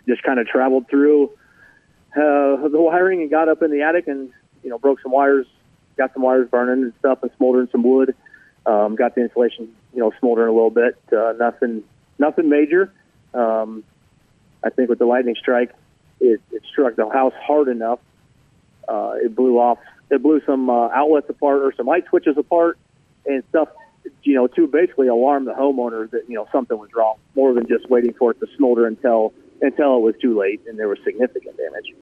just kind of traveled through the wiring and got up in the attic and, broke some wires, got some wires burning and stuff and smoldering some wood. Got the insulation, smoldering a little bit. Nothing major. I think with the lightning strike, it struck the house hard enough. It blew some outlets apart or some light switches apart and stuff, to basically alarm the homeowner that, something was wrong, more than just waiting for it to smolder until it was too late and there was significant damage.